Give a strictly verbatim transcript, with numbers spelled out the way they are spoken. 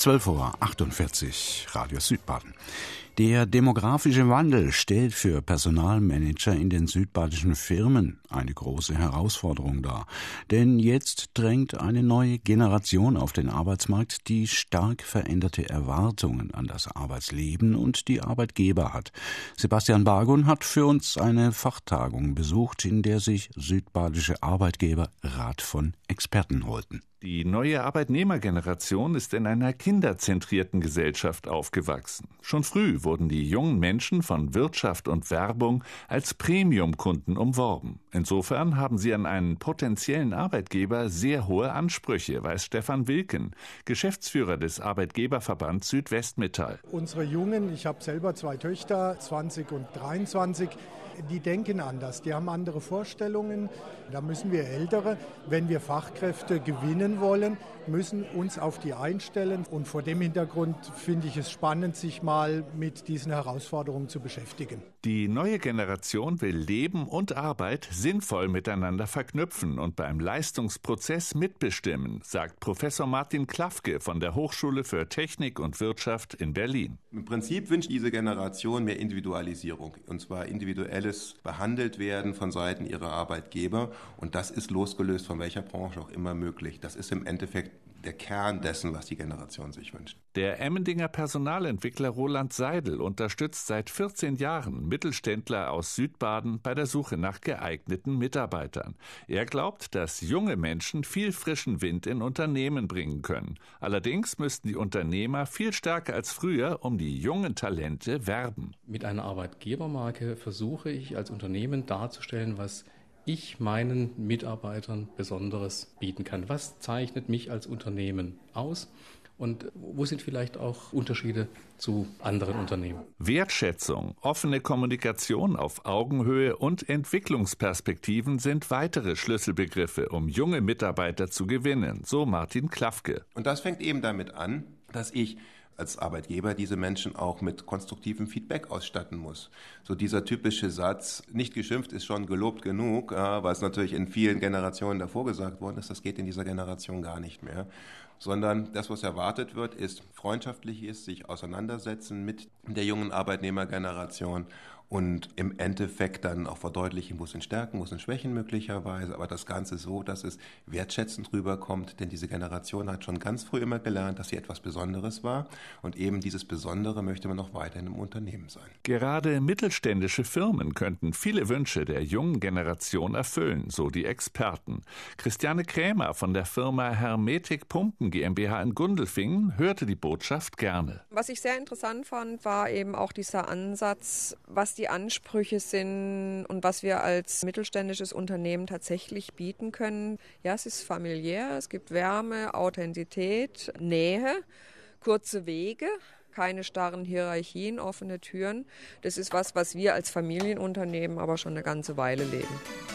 zwölf Uhr achtundvierzig, Radio Südbaden. Der demografische Wandel stellt für Personalmanager in den südbadischen Firmen eine große Herausforderung dar. Denn jetzt drängt eine neue Generation auf den Arbeitsmarkt, die stark veränderte Erwartungen an das Arbeitsleben und die Arbeitgeber hat. Sebastian Bargun hat für uns eine Fachtagung besucht, in der sich südbadische Arbeitgeber Rat von Experten holten. Die neue Arbeitnehmergeneration ist in einer kinderzentrierten Gesellschaft aufgewachsen. Schon früh wurden die jungen Menschen von Wirtschaft und Werbung als Premium-Kunden umworben. Insofern haben sie an einen potenziellen Arbeitgeber sehr hohe Ansprüche, weiß Stefan Wilken, Geschäftsführer des Arbeitgeberverbands Südwestmetall. Unsere Jungen, ich habe selber zwei Töchter, zwanzig und dreiundzwanzig, die denken anders, die haben andere Vorstellungen. Da müssen wir Ältere, wenn wir Fachkräfte gewinnen wollen, müssen uns auf die einstellen. Und vor dem Hintergrund finde ich es spannend, sich mal mit diesen Herausforderungen zu beschäftigen. Die neue Generation will Leben und Arbeit sinnvoll miteinander verknüpfen und beim Leistungsprozess mitbestimmen, sagt Professor Martin Klafke von der Hochschule für Technik und Wirtschaft in Berlin. Im Prinzip wünscht diese Generation mehr Individualisierung, und zwar individuelles behandelt werden von Seiten ihrer Arbeitgeber. Und das ist losgelöst von welcher Branche auch immer möglich. Das ist im Endeffekt der Kern dessen, was die Generation sich wünscht. Der Emmendinger Personalentwickler Roland Seidel unterstützt seit vierzehn Jahren Mittelständler aus Südbaden bei der Suche nach geeigneten Mitarbeitern. Er glaubt, dass junge Menschen viel frischen Wind in Unternehmen bringen können. Allerdings müssten die Unternehmer viel stärker als früher um die jungen Talente werben. Mit einer Arbeitgebermarke versuche ich als Unternehmen darzustellen, was ich meinen Mitarbeitern Besonderes bieten kann. Was zeichnet mich als Unternehmen aus? Und wo sind vielleicht auch Unterschiede zu anderen Unternehmen? Wertschätzung, offene Kommunikation auf Augenhöhe und Entwicklungsperspektiven sind weitere Schlüsselbegriffe, um junge Mitarbeiter zu gewinnen, so Martin Klafke. Und das fängt eben damit an, dass ich als Arbeitgeber diese Menschen auch mit konstruktivem Feedback ausstatten muss. So dieser typische Satz, nicht geschimpft ist schon gelobt genug, was natürlich in vielen Generationen davor gesagt worden ist, das geht in dieser Generation gar nicht mehr. Sondern das, was erwartet wird, ist freundschaftlich ist, sich auseinandersetzen mit der jungen Arbeitnehmergeneration und im Endeffekt dann auch verdeutlichen, wo sind Stärken, wo sind Schwächen möglicherweise, aber das Ganze so, dass es wertschätzend rüberkommt, denn diese Generation hat schon ganz früh immer gelernt, dass sie etwas Besonderes war und eben dieses Besondere möchte man auch weiterhin im Unternehmen sein. Gerade mittelständische Firmen könnten viele Wünsche der jungen Generation erfüllen, so die Experten. Christiane Krämer von der Firma Hermetik Pumpen GmbH in Gundelfingen hörte die Botschaft gerne. Was ich sehr interessant fand, war eben auch dieser Ansatz, was die Ansprüche sind und was wir als mittelständisches Unternehmen tatsächlich bieten können. Ja, es ist familiär, es gibt Wärme, Authentizität, Nähe, kurze Wege, keine starren Hierarchien, offene Türen. Das ist was, was wir als Familienunternehmen aber schon eine ganze Weile leben.